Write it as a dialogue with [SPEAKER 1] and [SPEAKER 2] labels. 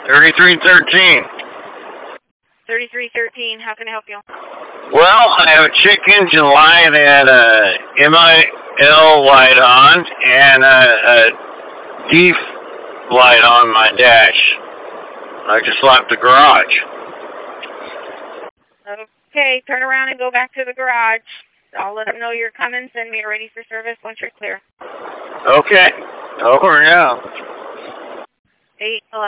[SPEAKER 1] 3313.
[SPEAKER 2] 3313, how can I help you?
[SPEAKER 1] Well, I have a check engine light and a MIL light on and a DEF light on my dash. I just left the garage.
[SPEAKER 2] Okay, turn around and go back to the garage. I'll let them know you're coming. Send me a ready for service once you're clear.
[SPEAKER 1] Okay. Over now.
[SPEAKER 2] 811.